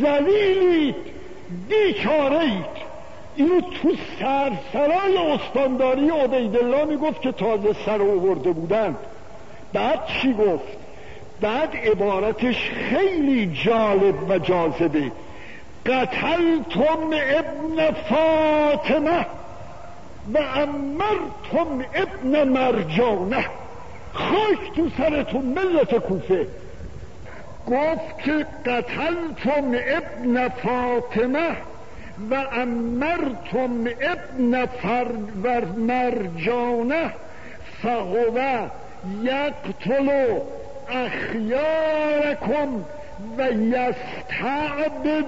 ذلیلید، بیچارهید. اینو تو سرسرای استانداری عبیدالله میگفت که تازه سر آورده بودن. بعد چی گفت؟ بعد عبارتش خیلی جالب و جاذبه. قتلتم ابن فاطمه و امرتم ابن مرجانه. خاک تو سرتون ملت کوفه. گفت که قتلتم ابن فاطمه و امرتم ابن مرجانه فهو یقتل اخیارکم و یستعبد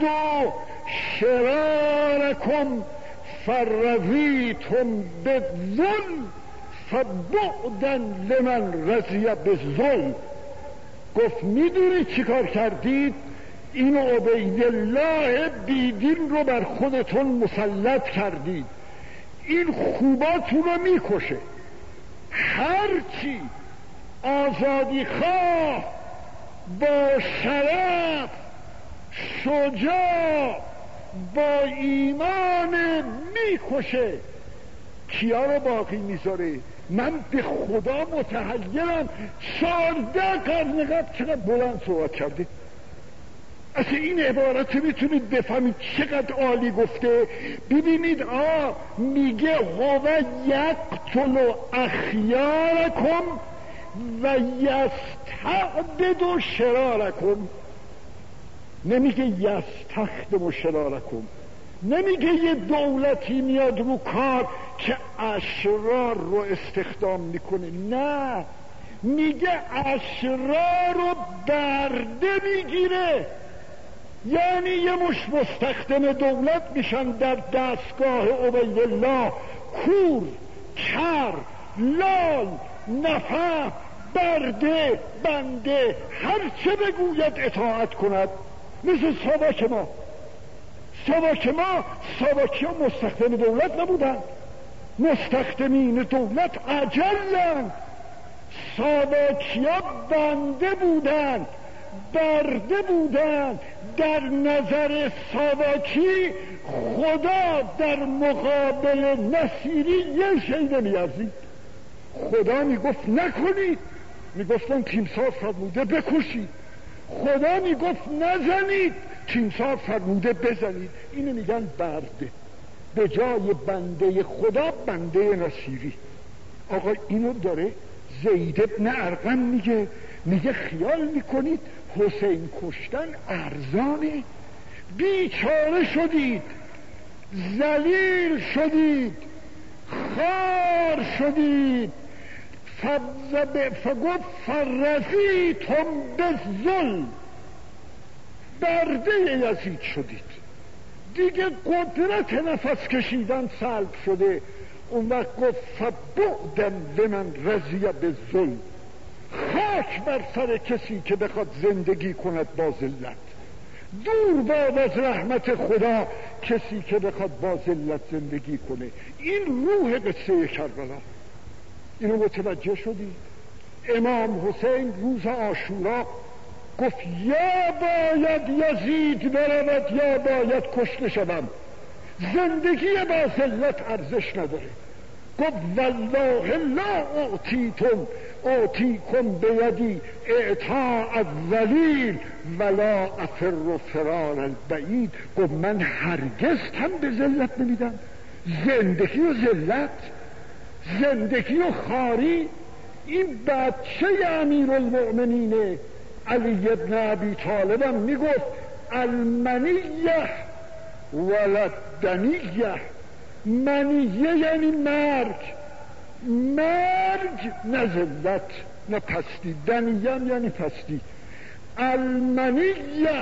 شرارکم فرضیتم بالذل فبعدا لمن رضی بالذل. گفت میدونی چی کار کردید؟ این عبیدالله بیدین رو بر خودتون مسلط کردید. این خوباتون رو میکشه. هرچی آزادی خواه، با شرف، شجاع، با ایمان میکشه. کیا رو باقی میذاره؟ من به خدا متحیرم 14 قرن قبل چقدر بلند صحبت کرده. اصلا این عبارت میتونید بفهمید چقدر عالی گفته. ببینید میگه هو یقتل اخیارکم و یستعبد شرارکم. نمیگه یستخدم شرارکم. نمیگه یه دولتی میاد رو کار که اشرار رو استخدام میکنه. نه، میگه اشرار رو برده میگیره. یعنی یه مش مستخدم دولت میشن در دستگاه عبیدالله، کور، کر، لال، نفهم، برده، بنده، هر چه بگوید اطاعت کند. مثل ساواکی ها مستخدم دولت نبودن. مستخدمین دولت عجلن. ساواکی ها بنده بودن، برده بودن. در نظر ساواکی خدا در مقابل نصیری یه شی نمیارزید. خدا میگفت نکنید، میگفتن تیمسار فرموده بکشید. خدا میگفت نزنید، تیمسار فرموده بزنید. اینو میگن برده. به جای بنده خدا بنده نصیری. آقا اینو داره زید ابن ارقم میگه خیال میکنید حسین کشتن ارزانه؟ بیچاره شدید، ذلیل شدید، خار شدید. فگفت فرضیتم بالذل. برده یزید شدید دیگه، قدرت نفس کشیدن سلب شده. اون وقت گفت فبعدا لمن رضی بالذل. خاک بر سر کسی که بخواد زندگی کند با ذلت. دور باد از رحمت خدا کسی که بخواد با ذلت زندگی کنه. این روح قصه کربلا. اینو متوجه شدید؟ امام حسین روز عاشورا گفت یا باید یزید برود یا باید کشته شوم. زندگی با ذلت ارزش نداره. گفت والله لا اعطیکم بیدی اعطاء الذلیل ولا افر فرار البعید. گفت من هرگز هم به ذلت نمیدم. زندگی و ذلت، زندگی و خاری. این بچه امیرالمؤمنین علی ابن ابی طالب هم میگفت المنیه ولدنیه. منیه یعنی مرگ، مرگ نه ذلت نه پستی. دنیه یعنی پستی. المنیه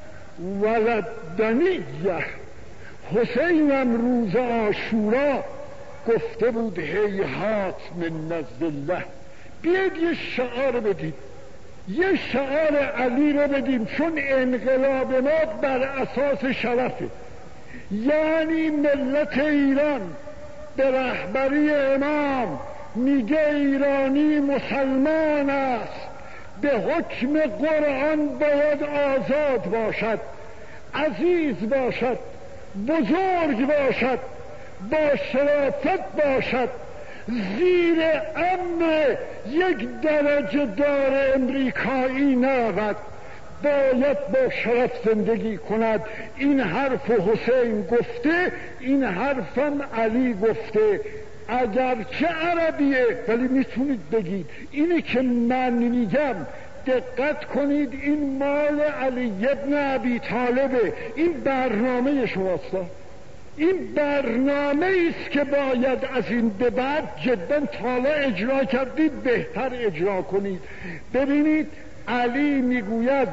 ولدنیه. حسینم روز عاشورا گفته بود هیهات من الذله. بیاید یه شعار بدید، یه شعار علی رو بدیم، چون انقلاب ما بر اساس شرفه. یعنی ملت ایران به رهبری امام میگه ایرانی مسلمان است، به حکم قرآن باید آزاد باشد. عزیز باشد، بزرگ باشد، با شرافت باشد، زیر امر یک درجه دار امریکایی نرود، باید با شرف زندگی کند. این حرف حسین گفته، این حرفم علی گفته. اگرچه عربیه ولی میتونید بگید. اینی که من میگم دقت کنید، این مال علی ابن ابی طالبه، این برنامه شماست، این برنامه است که باید از این به بعد جدا تالا اجرا کردید، بهتر اجرا کنید. ببینید علی میگوید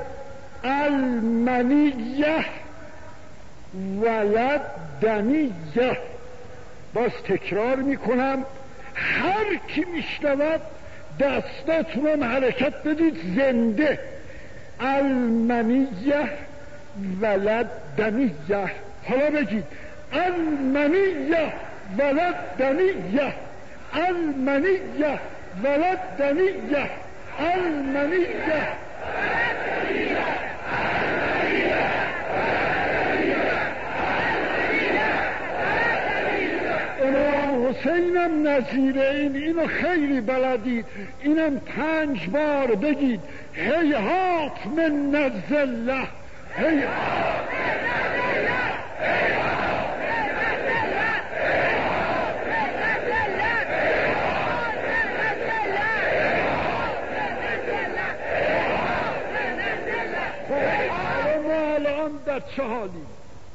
المنیه ولد دنیه. باز تکرار میکنم، هر کی میشنود دستاتون حرکت بدید زنده. المنیه ولد دنیه. حالا بگید المنیه ولد دنیه، المنیه ولد دنیه، المنیه. امام حسینم نظیره اینو خیلی بلدید، اینم 5 بار بگید. هیهات من الذله، هیهات من الذله، هیهات من الذله، هیهات من الذله، هیهات من الذله. ما الان در چه حالی؟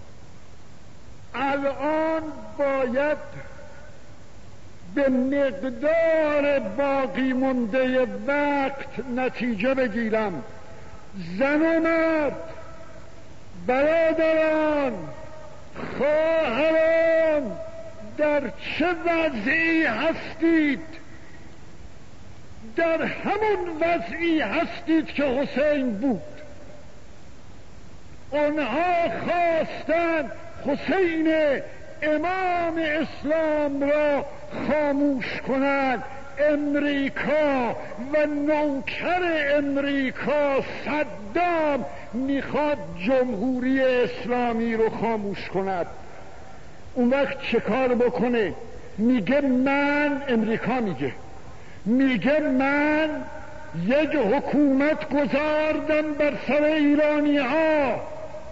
الان باید به مقدار باقی مونده وقت نتیجه بگیرم. زن و مرد، برادران، خواهران، در چه وضعی هستید؟ در همون وضعی هستید که حسین بود. اونها خواستن حسین امام اسلام را خاموش کنند. امریکا و نوکر امریکا صدام میخواد جمهوری اسلامی رو خاموش کند. اون وقت چه کار بکنه؟ میگه من، امریکا میگه من یک حکومت گذاردم بر سر ایرانی ها.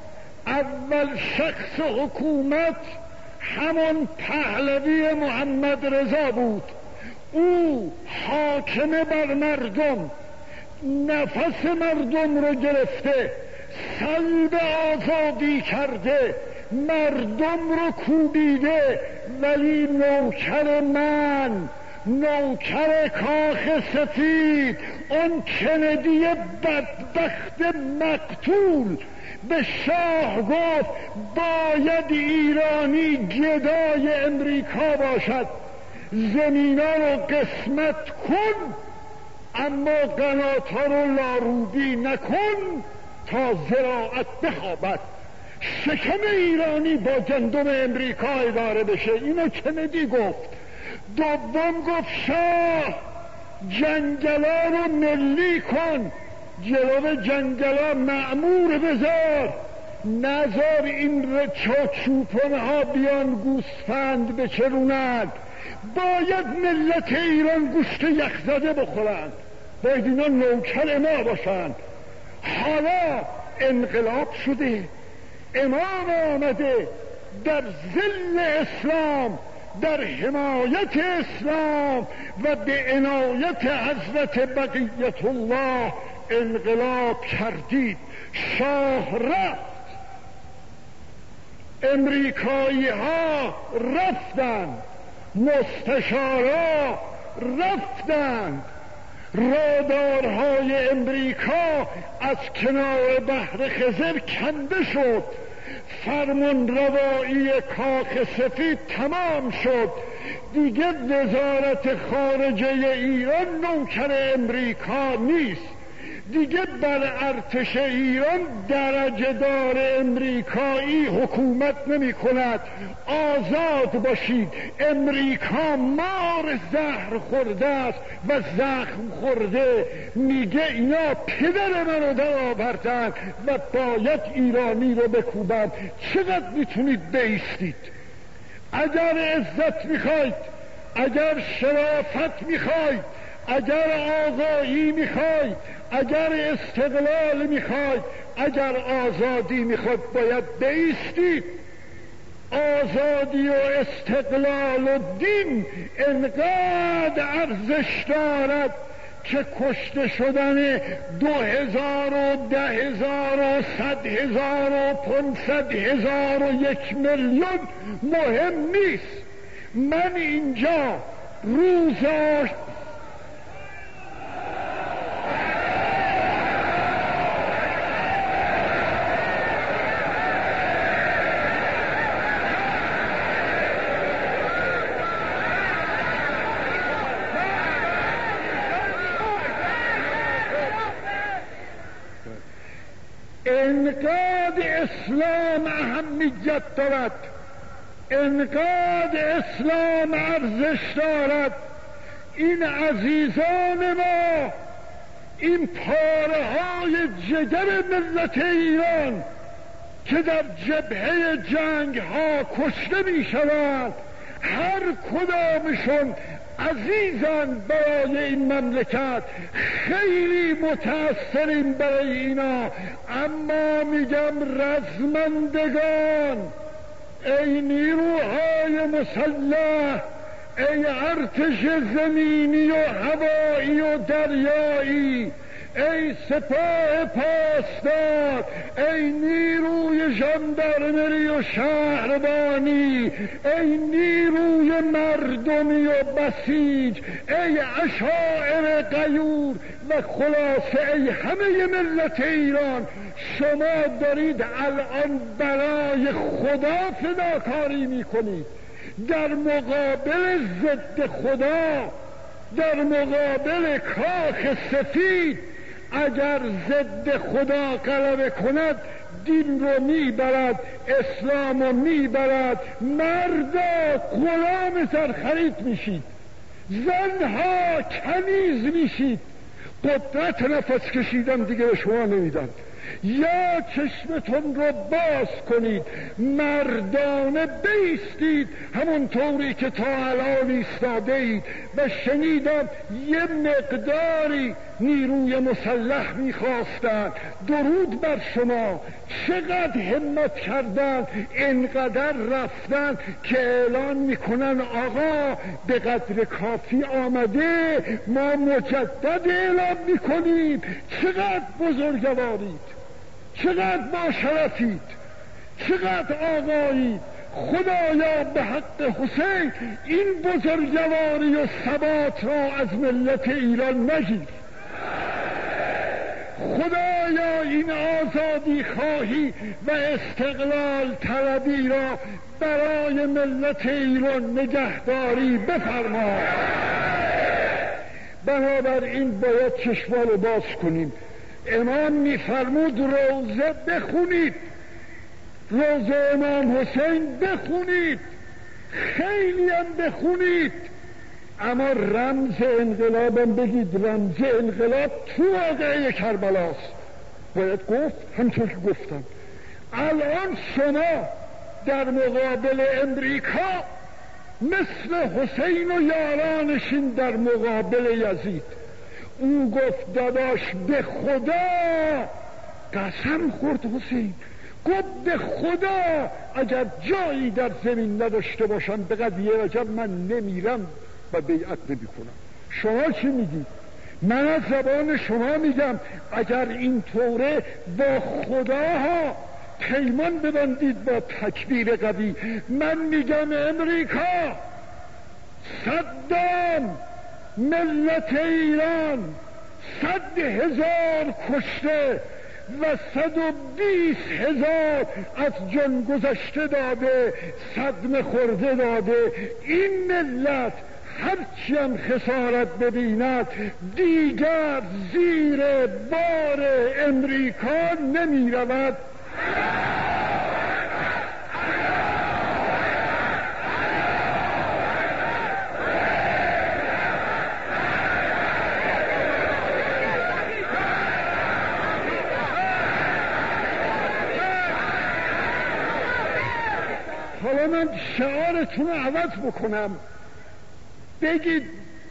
اول شخص حکومت همون پهلوی محمد رضا بود. او حاکم بر مردم، نفس مردم رو گرفته، سلب آزادی کرده، مردم رو کوبیده. ولی نوکر من، نوکر کاخ سفید، اون کندی بدبخت مقتول، به شاه گفت باید ایرانی گدای امریکا باشد، زمینا رو قسمت کن اما قنات‌ها رو لاروبی نکن تا زراعت بخوابد. شکم ایرانی با گندم امریکا اداره بشه. اینو کندی گفت. دوم گفت شاه جنگلا رو ملی کن، جلو جنگلا مأمور بذار، نذار این چوپانها بیان گوسفند بچرونند. باید ملت ایران گوشت یخزده بخورند، باید اینا نوکر ما باشند. حالا انقلاب شده، امام آمده در ظل اسلام، در حمایت اسلام و به عنایت حضرت بقیت الله انقلاب کردید. شاه رفت، امریکایی ها رفتن، مستشارا رفتن، رادارهای امریکا از کنار بحر خزر کنده شد، فرمان روایی کاخ سفید تمام شد. دیگه وزارت خارجه ایران نوکر امریکا نیست، دیگه بر ارتش ایران درجه دار امریکایی حکومت نمی کند. آزاد باشید. امریکا مار زهر خورده است و زخم خورده. میگه اینا پدر منو در آوردن و باید ایرانی رو بکوبن. چقدر میتونید بایستید؟ اگر عزت میخواید، اگر شرافت میخواید، اگر آگاهی میخواید، اگر استقلال میخواید، اگر آزادی میخواید، باید بایستید. آزادی و استقلال و دین انقدر ارزش دارد که کشته شدن 2000 و 10,000 و 100,000 و 500,000 و 1,000,000 مهم نیست. من اینجا روز انقدر اسلام اهمیت دارد، انقدر اسلام ارزش دارد. این عزیزان ما، این پاره های جگر ملت ایران که در جبهه جنگ ها کشته می شوند، هر کدامشون عزیزان برای این مملکت. خیلی متأثریم برای اینا، اما میگم رزمندگان، ای نیروهای مسلح، ای ارتش زمینی و هوایی و دریایی، ای سپاه پاسدار، ای نیروی ژاندارمری و شهربانی، ای نیروی مردمی و بسیج، ای عشائر غیور و خلاصه ای همه ملت ایران، شما دارید الان برای خدا فداکاری میکنید. در مقابل ضد خدا، در مقابل کاخ سفید، اگر ضد خدا غلبه کند دین رو میبرد، اسلام رو میبرد. مردا غلام سرخرید میشید، زنها کنیز میشید. قدرت نفس کشیدن دیگه به شما نمیدن. یا چشمتون رو باز کنید، مردانه بایستید همونطوری که تا الان ایستاده اید. و شنیدم یه مقداری نیروی مسلح میخواستن. درود بر شما، چقدر همت کردن، انقدر رفتن که اعلان میکنن آقا به قدر کافی آمده، ما مجدد اعلام میکنیم. چقدر بزرگوارید، چقدر با شرفید، چقدر آقایید. خدایا به حق حسین این بزرگواری و ثبات را از ملت ایران نگیر. خدایا این آزادی خواهی و استقلال طلبی را برای ملت ایران نگهداری بفرما. بنابراین باید چشمان رو باز کنیم. امام میفرمود روزه بخونید، روزه امام حسین بخونید، خیلی هم بخونید، اما رمز انقلابم بگید. رمز انقلاب تو واقعه کربلاست. باید گفت همچون که گفتم. الان شما در مقابل امریکا مثل حسین و یارانشین در مقابل یزید. او گفت داداش به خدا قسم خورد حسین، گفت به خدا اگر جایی در زمین نداشته باشم به قضیه رجب من نمیرم و بیعت نمی کنم. شما چی میگید؟ من از زبان شما میگم اگر این طوره با خداها پیمان ببندید با تکبیر قوی. من میگم امریکا، صدام، ملت ایران 100,000 کشته و 120,000 از جان گذشته داده، صدمه خورده داده. این ملت هرچی هم خسارت ببیند دیگر زیر بار امریکا نمی رود. حالا من شعارتون رو عوض بکنم، بگید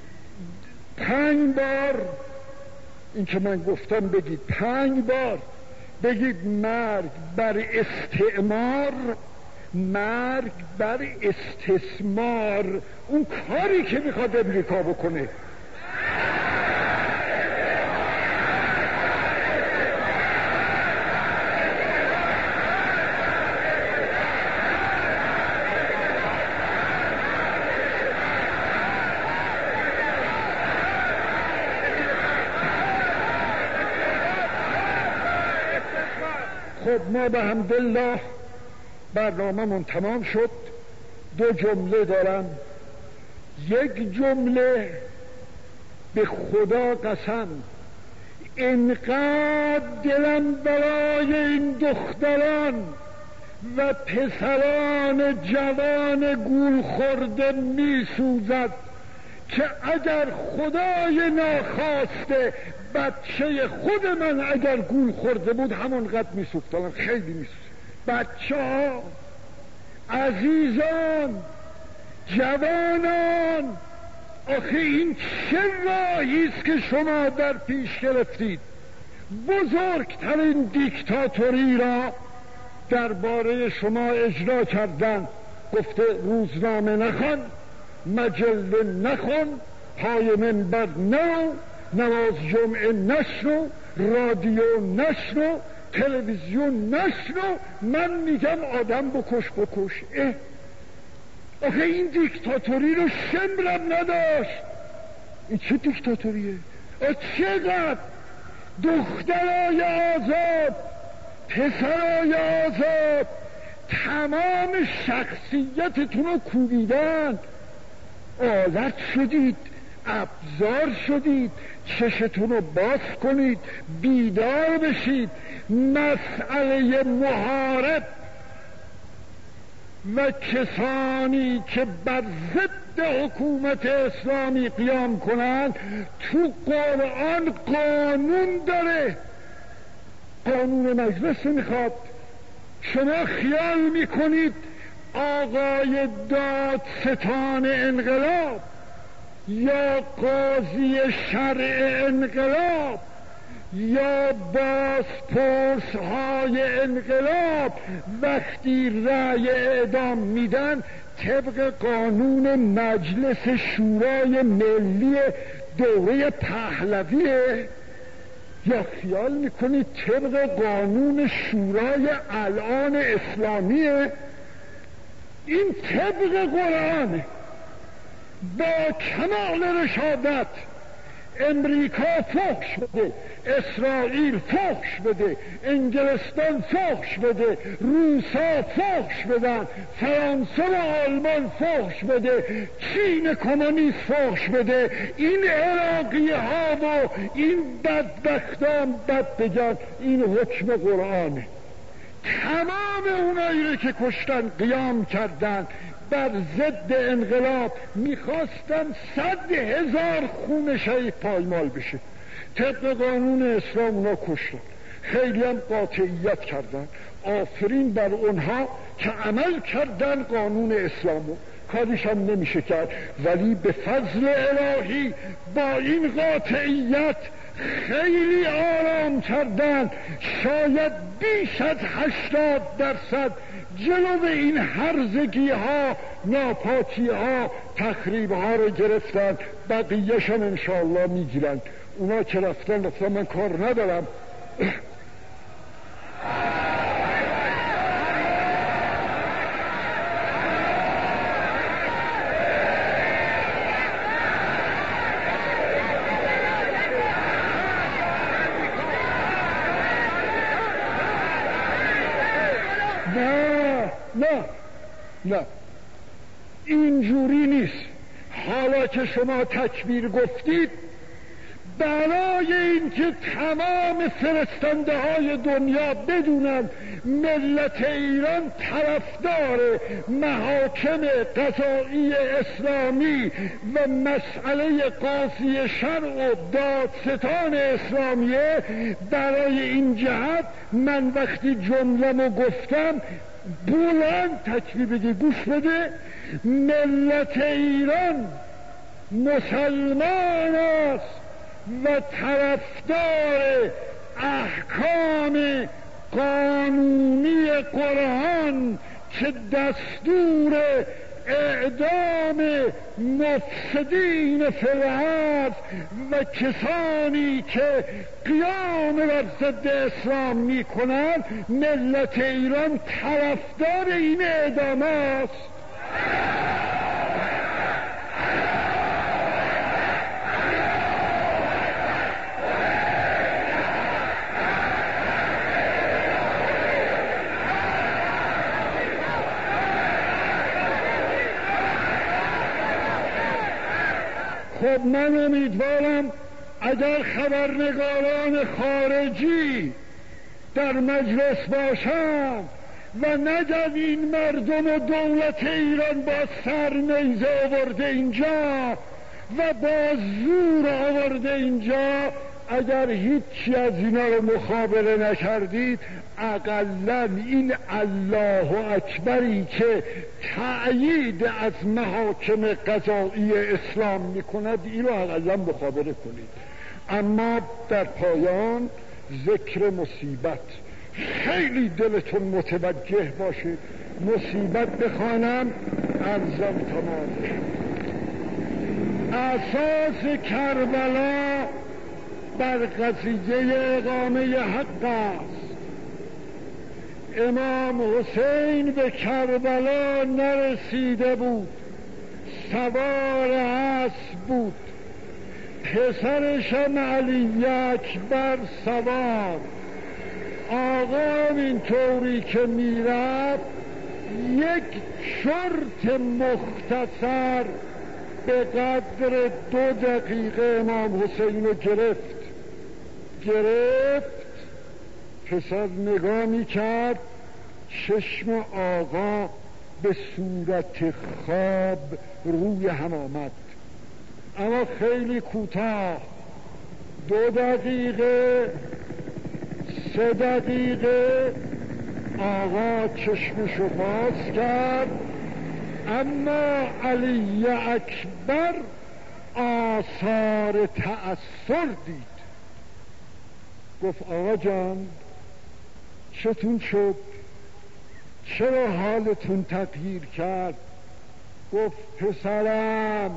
5 بار این که من گفتم، بگید 5 بار، بگید مرگ بر استعمار، مرگ بر استثمار، اون کاری که میخواد امریکا بکنه. خب ما به حمدالله برنامه‌مون تمام شد. 2 جمله دارم. یک جمله به خدا قسم اینقدر دلم برای این دختران و پسران جوان گول خورده می سوزد که اگر خدای ناخواسته بچه خود من اگر گول خورده بود همونقدر می سوختم، خیلی می سوزد. بچه ها، عزیزان، جوانان، آخه این چه راهیست که شما در پیش گرفتید؟ بزرگترین دیکتاتوری را درباره شما اجرا کردن. گفته روزنامه نخوان، مجله نخوان، پای منبر نرو، نماز جمعه نشنو، رادیو نشنو، تلویزیون نشنو. من میگم آدم بکش. آخه این دیکتاتوری رو شمرم نداشت. این چه دیکتاتوریه؟ چقدر دخترای آزاد، پسرای آزاد تمام شخصیتتون رو کوبیدن، آلت شدید، ابزار شدید. چشتون رو باز کنید، بیدار بشید. مسئله محارب و کسانی که بر ضد حکومت اسلامی قیام کنند تو قرآن قانون داره، قانون مجلس میخواد. شما خیال میکنید آقای دادستان انقلاب یا قاضی شرع انقلاب یا بازپرس های انقلاب وقتی رأی اعدام میدن طبق قانون مجلس شورای ملی دوره پهلویه، یا خیال میکنید طبق قانون شورای الان اسلامیه؟ این طبق قرآنه. با کمال رشادت امریکا فحش بده، اسرائیل فحش بده، انگلستان فحش بده، روسا فحش بدن، فرانسه و آلمان فحش بده، چین کمونیست فحش بده، این عراقی ها و این بدبختان بد بگن. این حکم قرآنه. تمام اونایی که کشتن قیام کردن بر ضد انقلاب، میخواستن 100,000 خون شهید پایمال بشه. طبق قانون اسلام اونا کشتن، خیلی هم قاطعیت کردن. آفرین بر اونها که عمل کردن قانون اسلامو، کارش هم نمیشه کرد. ولی به فضل الهی با این قاطعیت خیلی آرام کردن. شاید بیش از 80% جلو این هرزگی ها، ناپاکی ها، تخریب ها رو گرفتن. بقیه‌ش هم انشاءالله میگیرن. اونا که رفتن من کار ندارم. نه اینجوری نیست. حالا که شما تکبیر گفتید، برای اینکه تمام فرستنده های دنیا بدونن ملت ایران طرفدار محاکم قضایی اسلامی و مسئله قاضی شرع و دادستان اسلامیه، برای این جهت من وقتی جمله‌مو گفتم بلند تکبیر بگی، گوش بده، ملت ایران مسلمان است و طرفدار احکام قانونی قرآن که دستور اعدام مفسدین فی الارض و کسانی که قیام بر ضد اسلام میکنن، ملت ایران طرفدار این اعدام است. خب من امیدوارم اگر خبرنگاران خارجی در مجلس باشند و نگن این مردم و دولت ایران با سر نیزه آورده اینجا و با زور آورده اینجا، اگر هیچی از اینا رو مخابره نکردید، اقلن این الله اکبری که تأیید از محاکم قضایی اسلام میکند، این رو اقلن مخابره کنید. اما در پایان ذکر مصیبت، خیلی دلتون متوجه باشه، مصیبت بخوانم ارزم تمام. اساس کربلا بر قضیه اقامه حق است. امام حسین به کربلا نرسیده بود، سوار اسب بود، پسرشم علی اکبر سوار. آقا اینطوری که میرفت یک شرط مختصر به قدر 2 دقیقه امام حسین رو گرفت. پسر نگاه میکرد، چشم آقا به صورت خواب روی هم آمد، اما خیلی کوتاه، 2 دقیقه 3 دقیقه آقا چشمشو باز کرد، اما علی اکبر آثار تأثر دید. گفت آقا جان چتون شد؟ چرا حالتون تغییر کرد؟ گفت پسرم،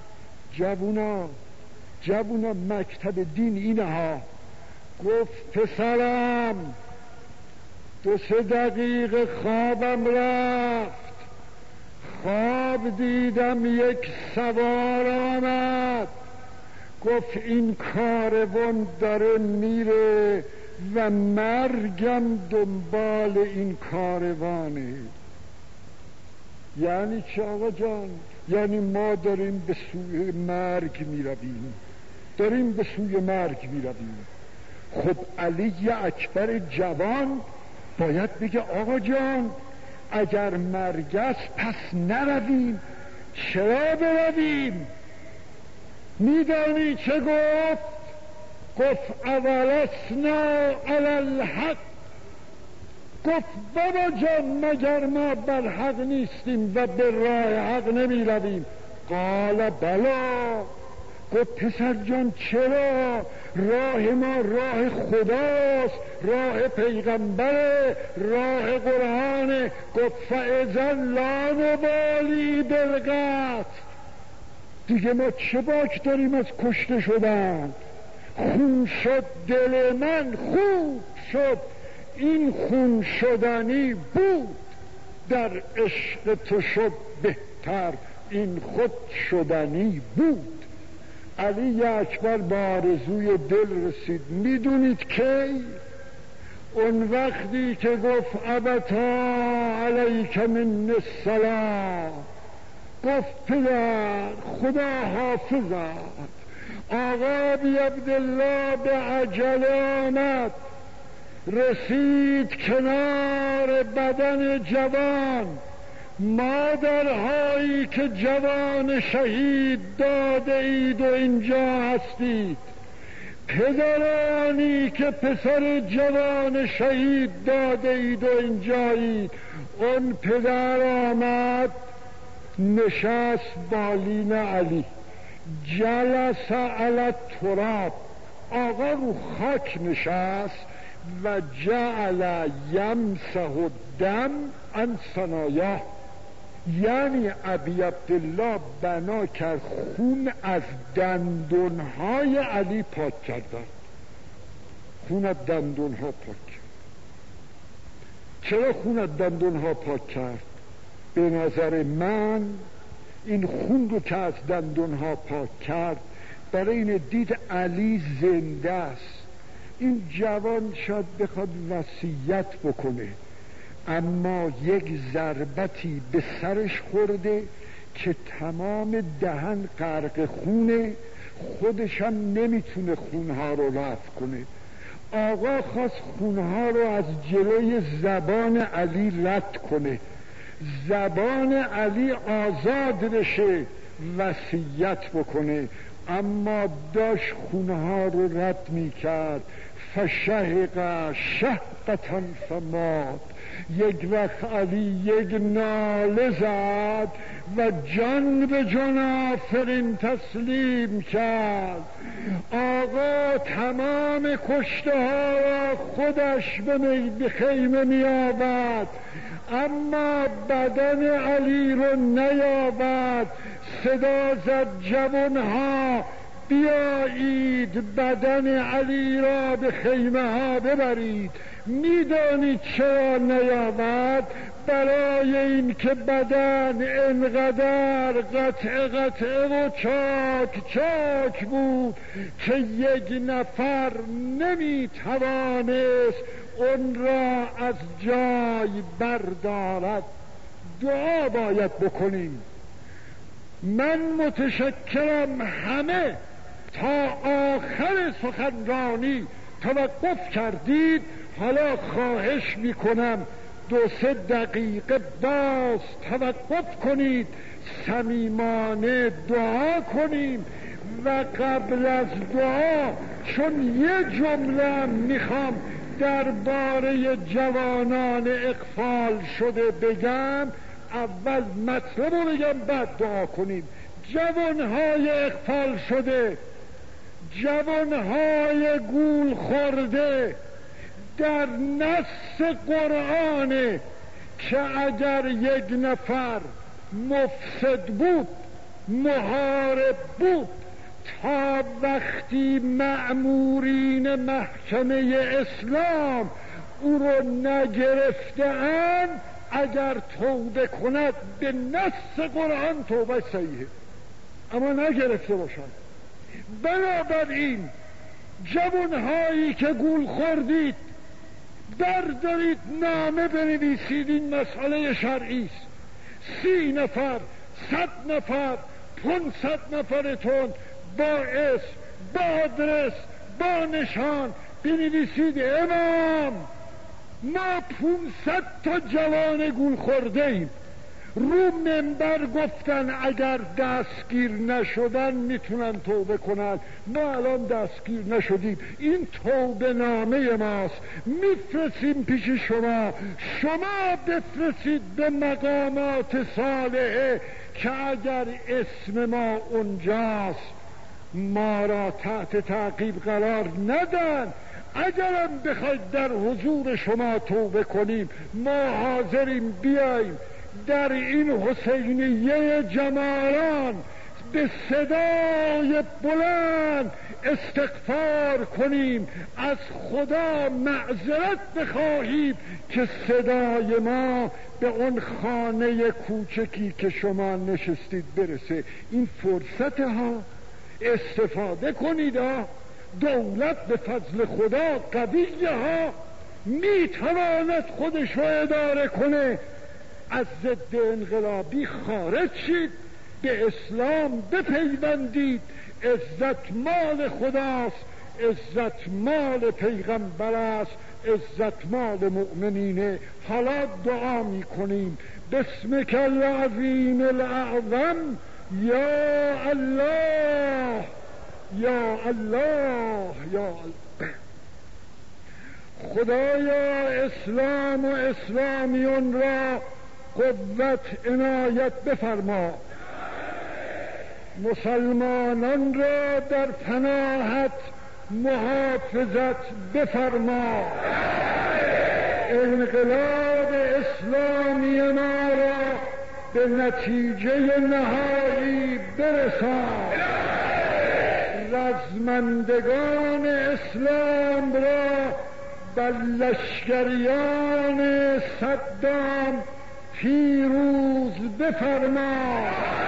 جوونا مکتب دین اینه ها. گفت پسرم 2-3 دقیقه خوابم رفت، خواب دیدم یک سوار آمد، گفت این کاروان داره میره و مرگم دنبال این کاروانه. یعنی چه آقا جان؟ یعنی ما داریم به سوی مرگ میرویم. خب علی اکبر جوان باید بگه آقا جان اگر مرگ است پس نرویم، چرا برویم؟ میدانی چه گفت؟ گفت اولسنا علی الحق. گفت بابا جان مگر ما بر حق نیستیم و به راه حق نمی رویم؟ قال بلا. گفت پسر جان چرا؟ راه ما راه خداست، راه پیغمبر، راه قرآن. گفت فاذا لا نبالی بالقتل. دیگه ما چه باک داریم از کشته شدن؟ خون شد دل من، خوب شد این خون شدنی بود، در عشق تو شد بهتر این خود شدنی بود. علی اکبر با آرزوی دل رسید. میدونید کی؟ اون وقتی که گفت ابتا علیک من السلام، گفت پدر خدا حافظت. آقا بی عبدالله به عجله آمد، رسید کنار بدن جوان. مادرهایی که جوان شهید داده اید و اینجا هستید، پدرانی که پسر جوان شهید داده اید و اینجایید. اون پدر آمد نشست بالین علی، جلس علی التراب، آقا رو خاک نشست و جعل یمسح الدم عن ثنایاه، یعنی ابی عبدالله بنا کرد خون از دندونهای علی پاک کردن، خون از دندونها پاک کرد. چرا خون از دندونها پاک کرد؟ به نظر من این خون رو که از دندونها پاک کرد برای این دید علی زنده است. این جوان شاید بخواد وصیت بکنه، اما یک ضربتی به سرش خورده که تمام دهن غرق خونه، خودش هم نمیتونه خونها رو رفع کنه. آقا خواست خونها رو از جلوی زبان علی رد کنه، زبان علی آزاد بشه وصیت بکنه، اما داشت خونها رو رد میکرد. فشهق شهقة فمات، یک وقت علی یک ناله زد و جان به جان آفرین تسلیم کرد. آقا تمام کشته ها را خودش به خیمه می آورد، اما بدن علی رو نیاورد. صدا زد جوانها بیایید بدن علی را به خیمه ها ببرید. میدانید چرا نیاورد؟ برای این که بدن انقدر قطعه و چاک بود که یک نفر نمیتوانست اون را از جای بردارد. دعا باید بکنیم. من متشکرم همه تا آخر سخنرانی توقف کردید. حالا خواهش میکنم 2-3 دقیقه باز توقف کنید، صمیمانه دعا کنیم و قبل از دعا چون یه جمله میخوام درباره جوانان اغفال شده بگم، اول مطلب رو بگم بعد دعا کنیم. جوانهای اغفال شده، جوانهای گول خورده، در نص قرآنه که اگر یک نفر مفسد بود، محارب بود، تا وقتی مأمورین محکمه اسلام او رو نگرفتن، اگر توبه کند به نص قرآن توبه صحیحه، اما نگرفته باشند. بنابراین جوانهایی که گول خوردید بردارید نامه بنویسید، این مسئله شرعی است. 30 نفر، 100 نفر، 500 نفرتون با اسم، با آدرس، با نشان بنویسید امام ما 500 تا جوان گول خورده ایم. رو منبر گفتن اگر دستگیر نشدن میتونن توبه کنن، ما الان دستگیر نشدیم، این توبه نامه ماست، میفرستیم پیش شما، شما بفرستید به مقامات صالحه که اگر اسم ما اونجاست ما را تحت تعقیب قرار ندن. اگرم بخواید در حضور شما توبه کنیم ما حاضریم بیاییم در این حسینیه جمالان به صدای بلند استغفار کنیم، از خدا معذرت بخواهیم که صدای ما به اون خانه کوچکی که شما نشستید برسه. این فرصت ها، استفاده کنید ها. دولت به فضل خدا قویه ها، میتواند خودش رو اداره کنه. از ضد انقلابی خارج شید، به اسلام بپیوندید. عزت مال خداست، عزت مال پیغمبر است، عزت مال مؤمنینه. حالا دعا میکنیم بسمک العظیم الاعظم یا الله یا الله یا الله. خدایا اسلام و اسلامیون را قوت عنایت بفرما، مسلمانان را در پناهت محافظت بفرما، انقلاب اسلامی ما را به نتیجه نهایی برسان، رزمندگان اسلام را بر لشکریان صدام پیروز بفرما،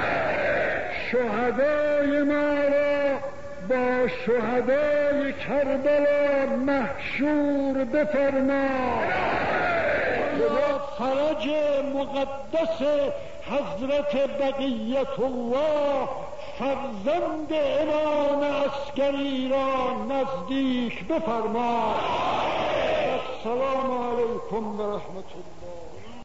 شهدای ما را با شهدای کربلا محشور بفرما. خدا فرج مقدس حضرت بقیت الله فرزند امام عسکری را نزدیک بفرما. السلام علیکم و رحمت الله.